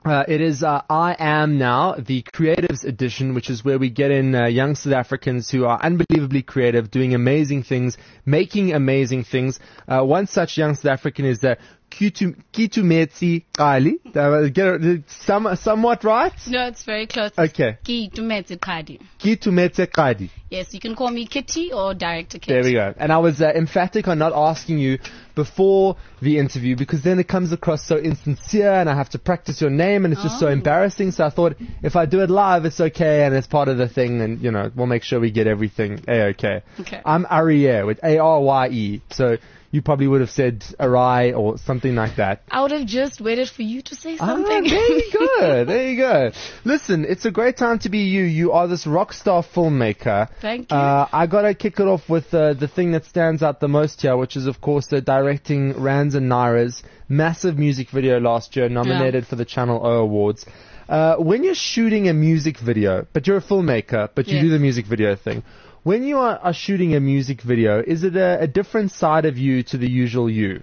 It is I Am Now, the Creatives Edition, which is where we get in young South Africans who are unbelievably creative, doing amazing things, making amazing things. One such young South African is Kitumetse Qali. Get it somewhat right? No, it's very close. Okay. Kitumetse Qali. Kitumetse Qali. Yes, you can call me Kitty or Director Kitty. There we go. And I was emphatic on not asking you before the interview because then it comes across so insincere and I have to practice your name and it's just so embarrassing. So I thought if I do it live, it's okay and it's part of the thing and, you know, we'll make sure we get everything A-okay. Okay. I'm Arye with A-R-Y-E. So you probably would have said Arai or something like that. I would have just waited for you to say something. There you go. There you go. Listen, it's a great time to be you. You are this rock star filmmaker. Thank you. I got to kick it off with the thing that stands out the most here, which is, of course, directing Rands and Naira's massive music video last year, nominated for the Channel O Awards. When you're shooting a music video, but you're a filmmaker, but you do the music video thing, when you are shooting a music video, is it a different side of you to the usual you?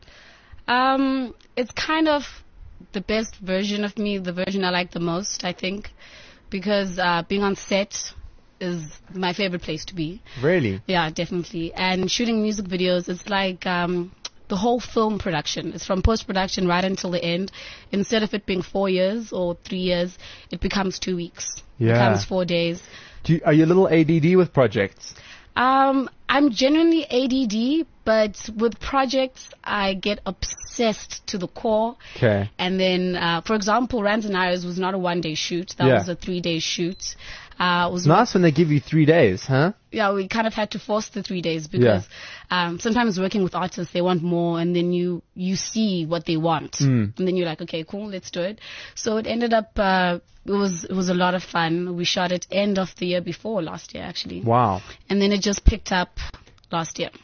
It's kind of the best version of me, the version I like the most, I think, because being on set is my favorite place to be. Really? Yeah, definitely. And shooting music videos, it's like the whole film production. It's from post-production right until the end. Instead of it being 4 years or 3 years, it becomes 2 weeks. Yeah. It becomes 4 days. Are you a little ADD with projects? I'm genuinely ADD, but with projects, I get obsessed to the core. Okay. And then, for example, Rands and Naira's was not a 1-day shoot. That was a 3-day shoot. It's nice when they give you 3 days, huh? Yeah, we kind of had to force the 3 days because sometimes working with artists, they want more, and then you see what they want, and then you're like, okay, cool, let's do it. So it ended up it was a lot of fun. We shot it end of the year before last year, actually. Wow. And then it just picked up last year.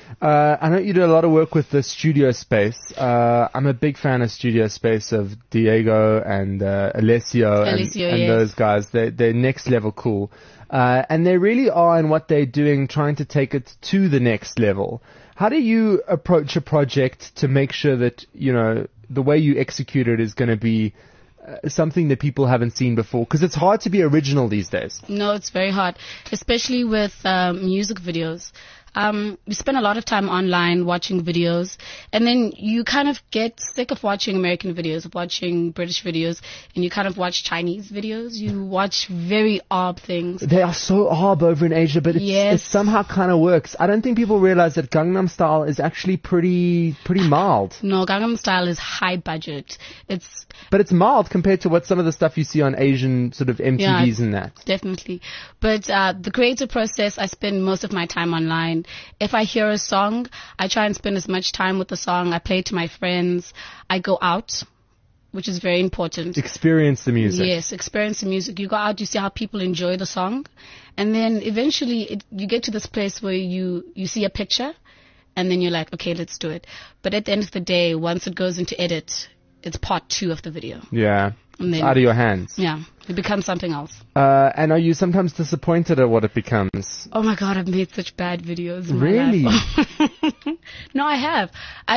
I know you do a lot of work with the Studio Space. I'm a big fan of Studio Space, of Diego and Alessio and those guys. They're next level cool. And they really are in what they're doing, trying to take it to the next level. How do you approach a project to make sure that, you know, the way you execute it is going to be something that people haven't seen before? Because it's hard to be original these days. No, it's very hard, especially with music videos. We spend a lot of time online watching videos, and then you kind of get sick of watching American videos, of watching British videos, and you kind of watch Chinese videos. You watch very odd things. They are so odd over in Asia, but it somehow kind of works. I don't think people realize that Gangnam Style is actually pretty mild. No, Gangnam Style is high budget. But it's mild compared to what some of the stuff you see on Asian sort of MTVs and that. Definitely. But the creative process, I spend most of my time online. If I hear a song, I try and spend as much time with the song. I play it to my friends. I go out, which is very important. Experience the music. Yes, experience the music. You go out, you see how people enjoy the song. And then eventually you get to this place where you see a picture and then you're like, okay, let's do it. But at the end of the day, once it goes into edit, it's part 2 of the video. Yeah. And then, out of your hands. Yeah. It becomes something else. And are you sometimes disappointed at what it becomes? Oh my God, I've made such bad videos in really? my life. No, I have.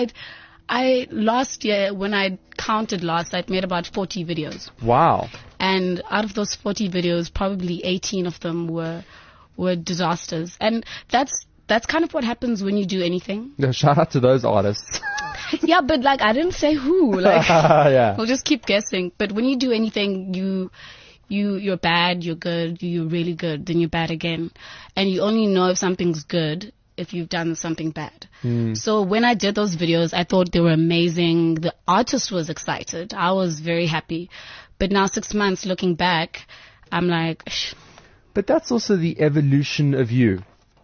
I last year, when I counted last, I'd made about 40 videos. Wow. And out of those 40 videos, probably 18 of them were disasters. And that's kind of what happens when you do anything. Yeah, shout out to those artists. Yeah, but like I didn't say who. Like yeah. We'll just keep guessing. But when you do anything, you're bad, you're good, you're really good, then you're bad again. And you only know if something's good if you've done something bad. So when I did those videos, I thought they were amazing. The artist was excited. I was very happy. But now 6 months looking back, I'm like... Shh. But that's also the evolution of you.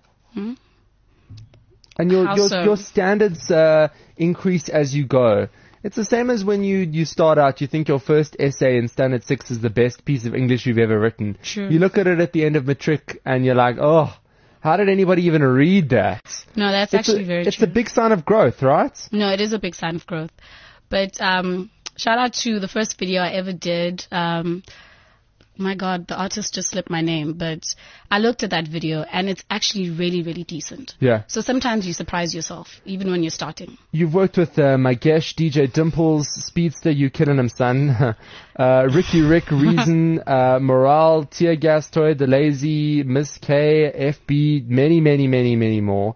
And your standards increase as you go. It's the same as when you start out, you think your first essay in Standard 6 is the best piece of English you've ever written. Sure. You look at it at the end of matric and you're like, oh, how did anybody even read that? No, that's actually very true. It's a big sign of growth, right? No, it is a big sign of growth. But shout out to the first video I ever did. My God, the artist just slipped my name, but I looked at that video and it's actually really, really decent. Yeah. So sometimes you surprise yourself, even when you're starting. You've worked with Magesh, DJ Dimples, Speedster, You Killing Him Son, Ricky Rick, Reason, Morale, Tear Gas Toy, The Lazy, Miss K, FB, many more.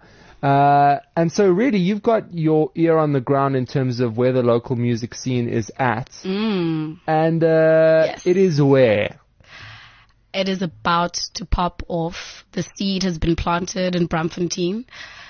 And so really you've got your ear on the ground in terms of where the local music scene is at. And Yes. It is where? It is about to pop off. The seed has been planted in Braamfontein.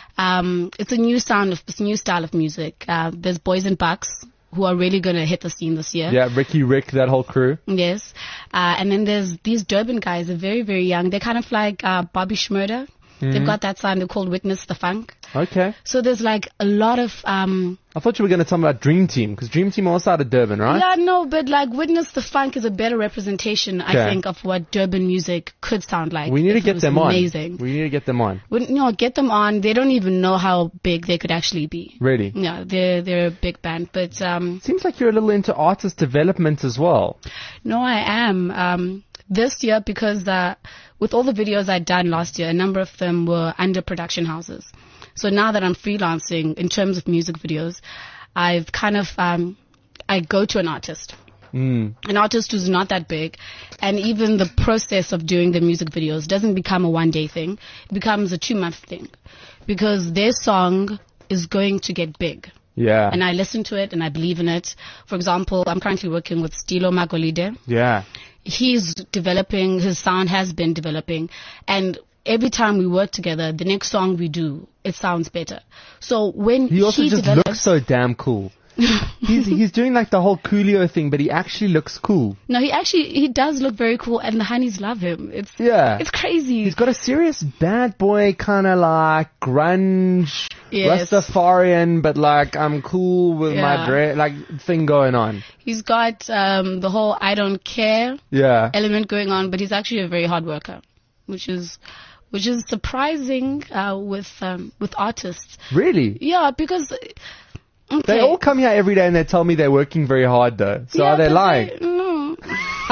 It's a new style of music. There's Boys and Bucks who are really going to hit the scene this year. Yeah, Ricky Rick, that whole crew. Yes. And then there's these Durban guys. They're very, very young. They're kind of like Bobby Schmurder. They've got that sound. They're called Witness the Funk. Okay. So there's like a lot of... I thought you were going to tell me about Dream Team, because Dream Team are also out of Durban, right? Yeah, no, but like Witness the Funk is a better representation, I think, of what Durban music could sound like. We need to get them on. Amazing. We need to get them on. Get them on. They don't even know how big they could actually be. Really? Yeah, they're a big band, but... Seems like you're a little into artist development as well. No, I am. This year, because with all the videos I'd done last year, a number of them were under production houses. So now that I'm freelancing in terms of music videos, I've kind of, I go to an artist. An artist who's not that big. And even the process of doing the music videos doesn't become a one-day thing. It becomes a 2-month thing. Because their song is going to get big. Yeah. And I listen to it and I believe in it. For example, I'm currently working with Stilo Magolide. Yeah. He's developing, his sound has been developing, and every time we work together, the next song we do, it sounds better. So when he also just looks so damn cool. He's doing like the whole Coolio thing, but he actually looks cool. No, he does look very cool, and the honeys love him. It's crazy. He's got a serious bad boy kind of like grunge, Rastafarian, but like I'm cool with my like thing going on. He's got the whole I don't care element going on, but he's actually a very hard worker, which is surprising with artists. Really? Yeah, because. Okay. They all come here every day and they tell me they're working very hard though. So are they lying? No. Look,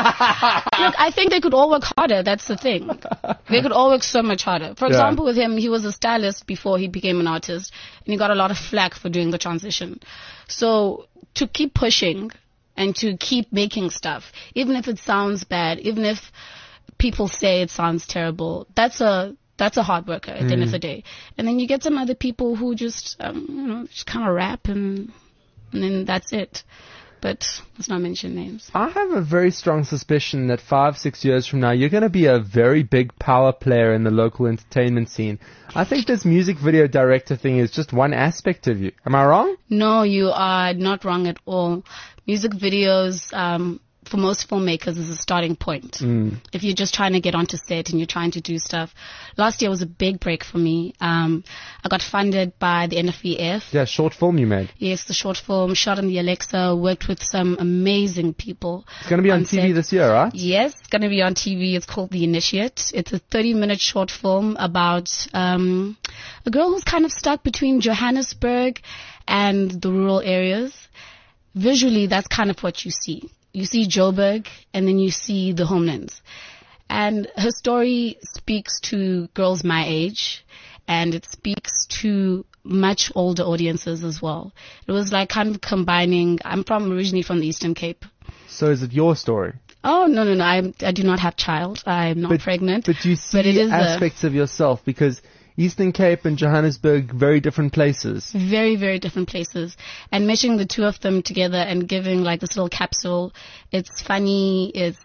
I think they could all work harder. That's the thing. They could all work so much harder. For example, with him, he was a stylist before he became an artist, and he got a lot of flack for doing the transition. So to keep pushing and to keep making stuff, even if it sounds bad, even if people say it sounds terrible, that's a hard worker at the end of the day. And then you get some other people who just, just kind of rap and then that's it. But let's not mention names. I have a very strong suspicion that 5-6 years from now, you're going to be a very big power player in the local entertainment scene. I think this music video director thing is just one aspect of you. Am I wrong? No, you are not wrong at all. Music videos, for most filmmakers is a starting point. If you're just trying to get onto set and you're trying to do stuff. Last year was a big break for me. I got funded by the NFVF. Yeah, short film you made. Yes, the short film, shot on the Alexa, worked with some amazing people. It's going to be on TV this year, right? Yes, it's going to be on TV. It's called The Initiate. It's a 30-minute short film about a girl who's kind of stuck between Johannesburg and the rural areas. Visually, that's kind of what you see. You see Joburg, and then you see the homelands. And her story speaks to girls my age, and it speaks to much older audiences as well. It was like kind of combining, I'm originally from the Eastern Cape. So is it your story? Oh, no. I do not have child. I'm not pregnant. But you see aspects of yourself, because Eastern Cape and Johannesburg, very different places. Very, very different places. And meshing the two of them together and giving like this little capsule, it's funny, it's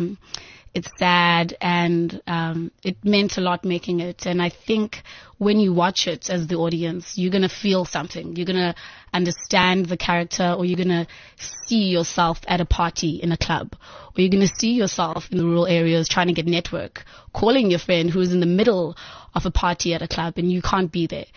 sad, and it meant a lot making it. And I think when you watch it as the audience, you're going to feel something. You're going to understand the character, or you're going to see yourself at a party in a club, or you're going to see yourself in the rural areas trying to get network, calling your friend who's in the middle of a party at a club and you can't be there.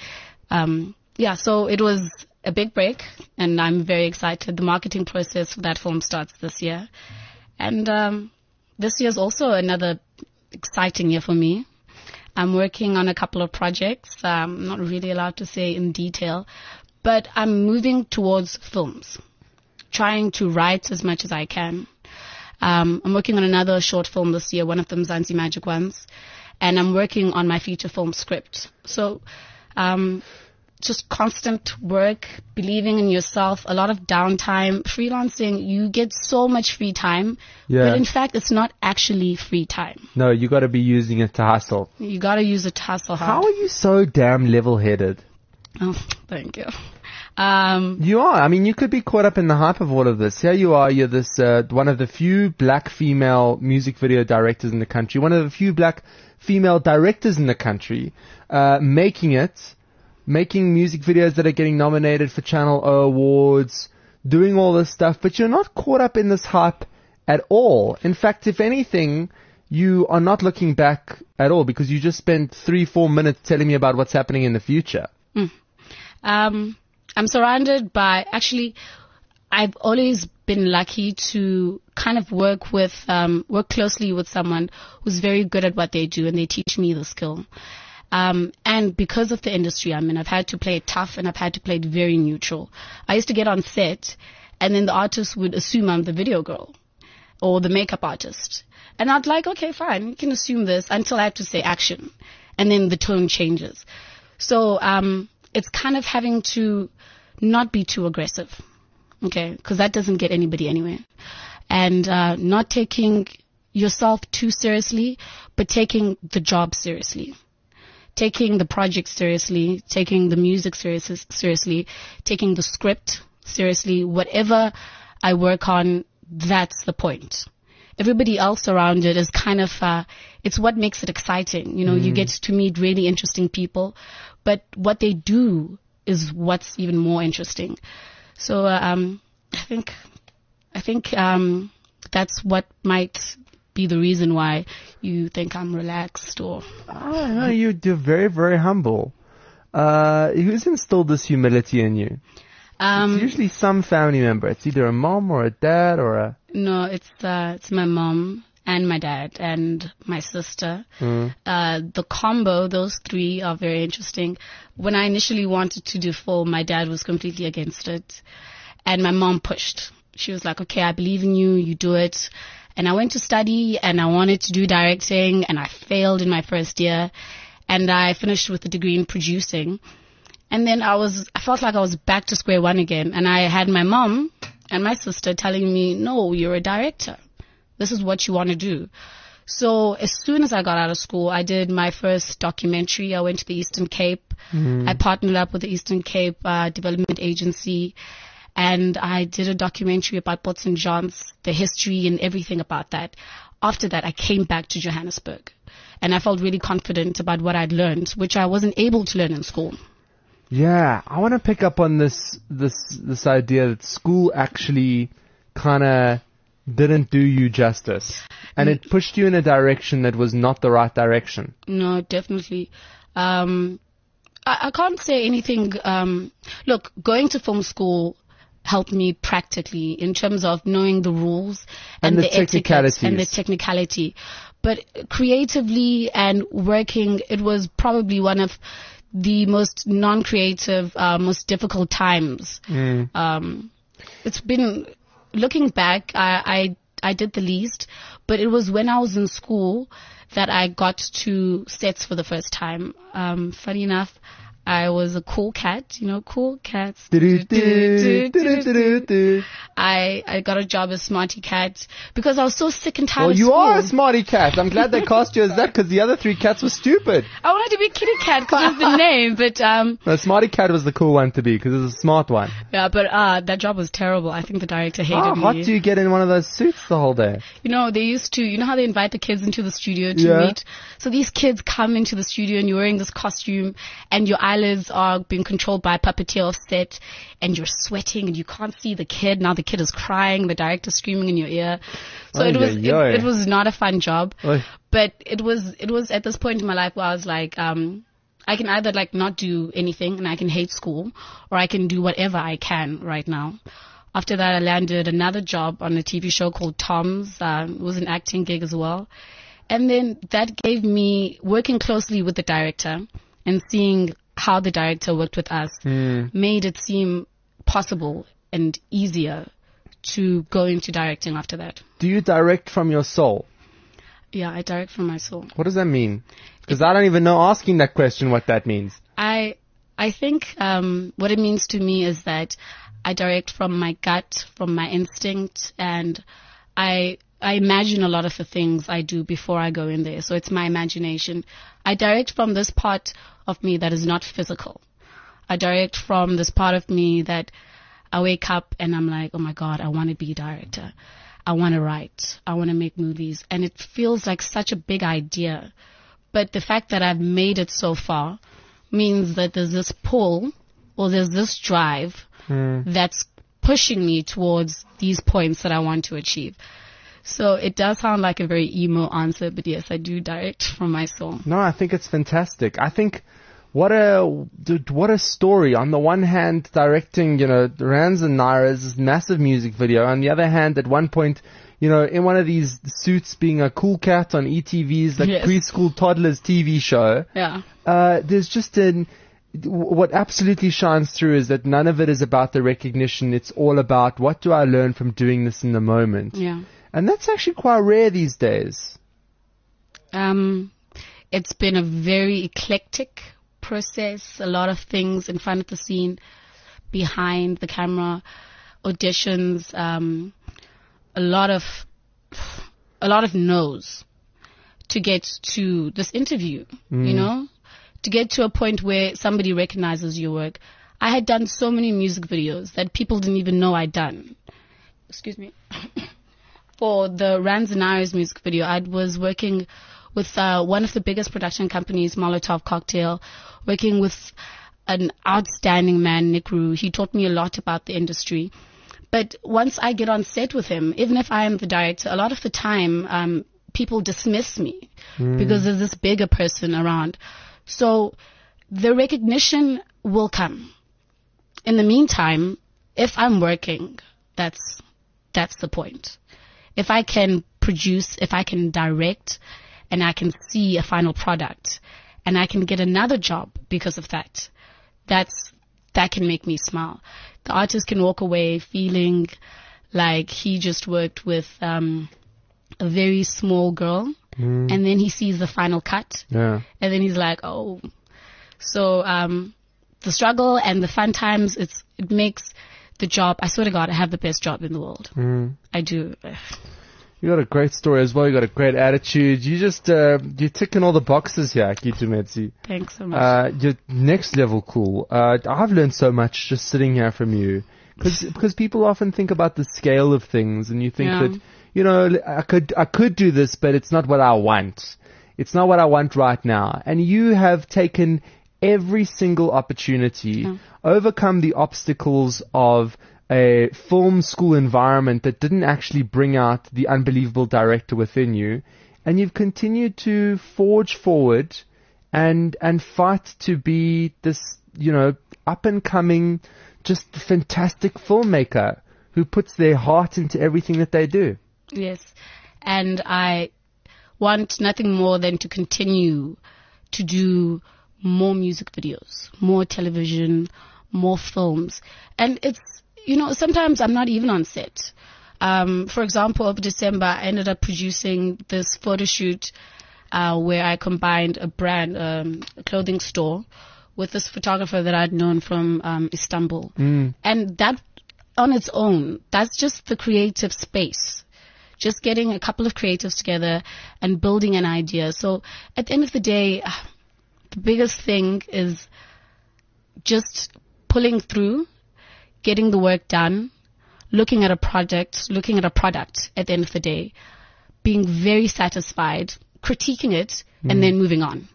So it was a big break, and I'm very excited. The marketing process for that film starts this year. And this year's also another exciting year for me. I'm working on a couple of projects. I'm not really allowed to say in detail, but I'm moving towards films, trying to write as much as I can. I'm working on another short film this year, one of them Zanzi Magic Ones, and I'm working on my feature film script. So, just constant work, believing in yourself, a lot of downtime. Freelancing, you get so much free time, but in fact, it's not actually free time. No, you got to be using it to hustle. You got to use it to hustle hard. How are you so damn level-headed? Oh, thank you. You are. I mean, you could be caught up in the hype of all of this. Here you are. You're this one of the few black female music video directors in the country. One of the few black female directors in the country, making music videos that are getting nominated for Channel O awards, doing all this stuff. But you're not caught up in this hype at all. In fact, if anything, you are not looking back at all because you just spent 3-4 minutes telling me about what's happening in the future. I'm surrounded by, actually, I've always been lucky to kind of work closely with someone who's very good at what they do, and they teach me the skill. And because of the industry I'm in, I've had to play it tough and I've had to play it very neutral. I used to get on set and then the artist would assume I'm the video girl or the makeup artist. And I'd like, okay, fine, you can assume this until I have to say action. And then the tone changes. So, it's kind of having to not be too aggressive, okay? Because that doesn't get anybody anywhere. And not taking yourself too seriously, but taking the job seriously. Taking the project seriously, taking the music seriously, taking the script seriously. Whatever I work on, that's the point. Everybody else around it is kind of, it's what makes it exciting. You know, you get to meet really interesting people, but what they do is what's even more interesting. So, I think that's what might be the reason why you think I'm relaxed or... Oh, no, you're very, very humble. Who's instilled this humility in you? It's usually some family member. It's either a mom or a dad or a... No, it's my mom and my dad and my sister. The combo, those three are very interesting. When I initially wanted to do film, my dad was completely against it. And my mom pushed. She was like, okay, I believe in you, you do it. And I went to study and I wanted to do directing and I failed in my first year. And I finished with a degree in producing. And then I felt like I was back to square one again. And I had my mom and my sister telling me, no, you're a director. This is what you want to do. So as soon as I got out of school, I did my first documentary. I went to the Eastern Cape. I partnered up with the Eastern Cape Development Agency. And I did a documentary about Port St. John's, the history and everything about that. After that, I came back to Johannesburg. And I felt really confident about what I'd learned, which I wasn't able to learn in school. Yeah, I want to pick up on this idea that school actually kind of didn't do you justice. And it pushed you in a direction that was not the right direction. No, definitely. I can't say anything. Look, going to film school helped me practically in terms of knowing the rules and the technicalities and the technicality. But creatively and working, it was probably one of the most non-creative, most difficult times. It's been, looking back, I did the least, but it was when I was in school that I got to sets for the first time. Funny enough, I was a cool cat, you know, cool cats. I got a job as Smarty Cat because I was so sick and tired of school. Well, you are a Smarty Cat. I'm glad they cast you as that because the other three cats were stupid. I wanted to be Kitty Cat because of the name, but... No, Smarty Cat was the cool one to be because it was a smart one. Yeah, but that job was terrible. I think the director hated me. How hot do you get in one of those suits the whole day? You know, they used to... You know how they invite the kids into the studio to meet? So these kids come into the studio and you're wearing this costume and your eyelids are being controlled by a puppeteer off set and you're sweating and you can't see the kid. Now the kid is crying, the director's screaming in your ear. So it was not a fun job. But it was at this point in my life where I was like, I can either like not do anything and I can hate school, or I can do whatever I can right now. After that, I landed another job on a TV show called Tom's. It was an acting gig as well. And then that gave me working closely with the director and seeing how the director worked with us made it seem possible and easier to go into directing after that. Do you direct from your soul? Yeah, I direct from my soul. What does that mean? Because I don't even know, asking that question, what that means. I think what it means to me is that I direct from my gut, from my instinct, and I imagine a lot of the things I do before I go in there. So it's my imagination. I direct from this part of me that is not physical. I direct from this part of me that I wake up and I'm like, oh my God, I want to be a director. I want to write. I want to make movies. And it feels like such a big idea. But the fact that I've made it so far means that there's this pull or there's this drive that's pushing me towards these points that I want to achieve. So it does sound like a very emo answer, but yes, I do direct from my soul. No, I think it's fantastic. I think what a story. On the one hand, directing, Rands and Naira's massive music video. On the other hand, at one point, in one of these suits being a cool cat on ETV's preschool toddlers TV show. Yeah. There's just what absolutely shines through is that none of it is about the recognition. It's all about what do I learn from doing this in the moment. Yeah. And that's actually quite rare these days. It's been a very eclectic process, a lot of things in front of the scene, behind the camera, auditions, a lot of no's to get to this interview, to get to a point where somebody recognizes your work. I had done so many music videos that people didn't even know I'd done. Excuse me. For the Rands and Naira's music video, I was working with one of the biggest production companies, Molotov Cocktail, working with an outstanding man, Nick Roo. He taught me a lot about the industry. But once I get on set with him, even if I am the director, a lot of the time people dismiss me because there's this bigger person around. So the recognition will come. In the meantime, if I'm working, that's the point. If I can produce, if I can direct, and I can see a final product, and I can get another job because of that, that can make me smile. The artist can walk away feeling like he just worked with a very small girl, and then he sees the final cut, and then he's like, oh. So the struggle and the fun times, it makes the job, I swear to God, I have the best job in the world. I do. You got a great story as well. You got a great attitude. You just, you're ticking all the boxes here, Kitumezi. Thanks so much. You're next level cool. I've learned so much just sitting here from you. Because people often think about the scale of things and you think that, I could do this, but it's not what I want. It's not what I want right now. And you have taken every single opportunity, overcome the obstacles of a film school environment that didn't actually bring out the unbelievable director within you, and you've continued to forge forward and fight to be this, up and coming, just fantastic filmmaker who puts their heart into everything that they do. Yes. And I want nothing more than to continue to do more music videos, more television, more films. And it's, sometimes I'm not even on set. For example, over December, I ended up producing this photo shoot where I combined a brand, a clothing store, with this photographer that I'd known from Istanbul. And that on its own, that's just the creative space. Just getting a couple of creatives together and building an idea. So at the end of the day, the biggest thing is just pulling through, getting the work done, looking at a product at the end of the day, being very satisfied, critiquing it, and then moving on.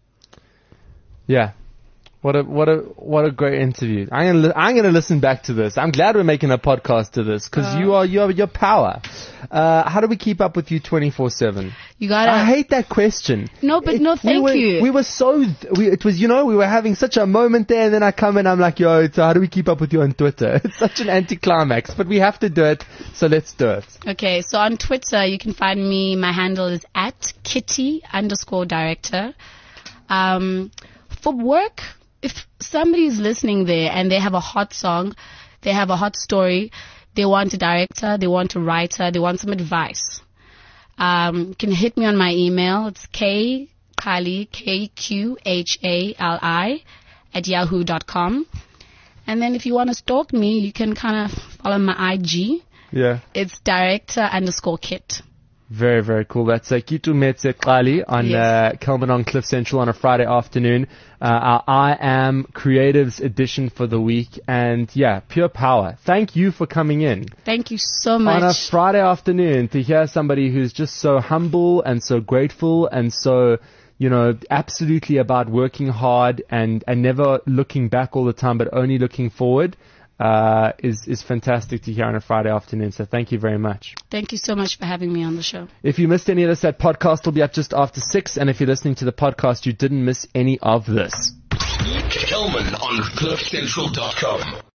Yeah. What a great interview. I'm gonna listen back to this. I'm glad we're making a podcast to this because you're power. How do we keep up with you 24/7? I hate that question. No, but thank you. We were having such a moment there, and then I come and I'm like, so how do we keep up with you on Twitter? It's such an anticlimax, but we have to do it, so let's do it. Okay, so on Twitter you can find me. My handle is @Kitty_director. For work, if somebody is listening there and they have a hot song, they have a hot story, they want a director, they want a writer, they want some advice, can hit me on my email. It's kqhali, KQHALI @yahoo.com. And then if you want to stalk me, you can kind of follow my IG. Yeah. It's director_kit. Very, very cool. That's Kitumetse Qhali on Kelman on Cliff Central on a Friday afternoon. Our I Am Creatives edition for the week. And yeah, pure power. Thank you for coming in. Thank you so much. On a Friday afternoon to hear somebody who's just so humble and so grateful and so, absolutely about working hard and never looking back all the time, but only looking forward. Is fantastic to hear on a Friday afternoon. So thank you very much. Thank you so much for having me on the show. If you missed any of this, that podcast will be up just after 6. And if you're listening to the podcast, you didn't miss any of this. Kelman on CliffCentral.com.